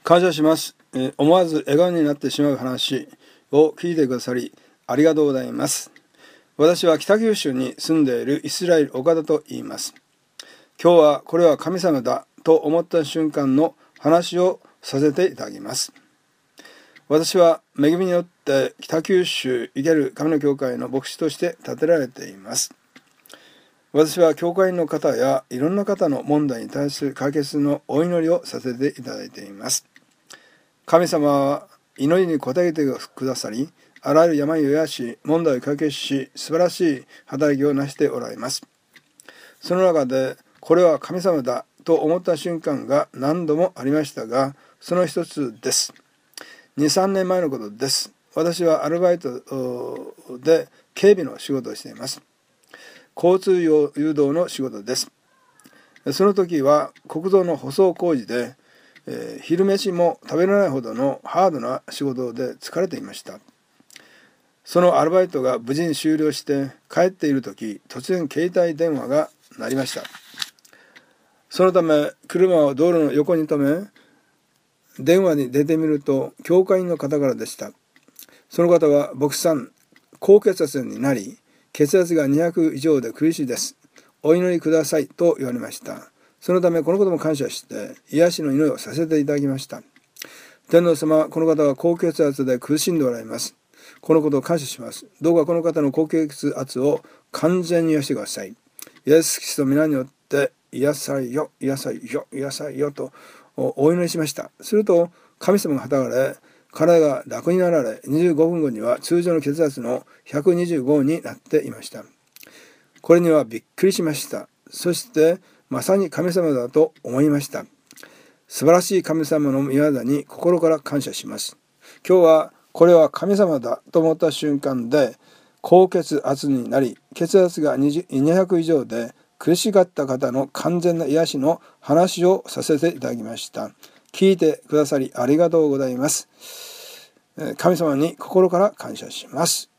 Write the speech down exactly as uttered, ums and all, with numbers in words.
感謝します。えー思わず笑顔になってしまう話を聞いてくださりありがとうございます。私は北九州に住んでいるイスラエル岡田と言います。今日はこれは神様だと思った瞬間の話をさせていただきます。私は恵みによって北九州生ける神の教会の牧師として立てられています。私は教会の方やいろんな方の問題に対する解決のお祈りをさせていただいています。神様は祈りに応えてくださり、あらゆる病を癒し、問題を解決し、素晴らしい働きをなしておられます。その中で、これは神様だと思った瞬間が何度もありましたが、その一つです。に、さんねんまえのことです。私はアルバイトで警備の仕事をしています。交通誘導の仕事です。その時は国道の舗装工事で、えー、昼飯も食べられないほどのハードな仕事で疲れていました。そのアルバイトが無事に終了して帰っている時、突然携帯電話が鳴りました。そのため車を道路の横に止め、電話に出てみると教会員の方からでした。その方は、牧師さん、高血圧になり血圧がにひゃく以上で苦しいです。お祈りくださいと言われました。そのためこのことも感謝して癒しの祈りをさせていただきました。天皇様、この方は高血圧で苦しんでおられます。このことを感謝します。どうかこの方の高血圧を完全に癒してください。イエス・キリストの皆によって癒されよ、癒されよ、癒されよとお祈りしました。すると神様が働かれ、体が楽になられ、にじゅうごふんごには通常の血圧のひゃくにじゅうごになっていました。これにはびっくりしました。そしてまさに神様だと思いました。素晴らしい神様の御業に心から感謝します。今日はこれは神様だと思った瞬間で高血圧になり、血圧がにひゃく以上で苦しかった方の完全な癒しの話をさせていただきました。聞いてくださりありがとうございます。神様に心から感謝します。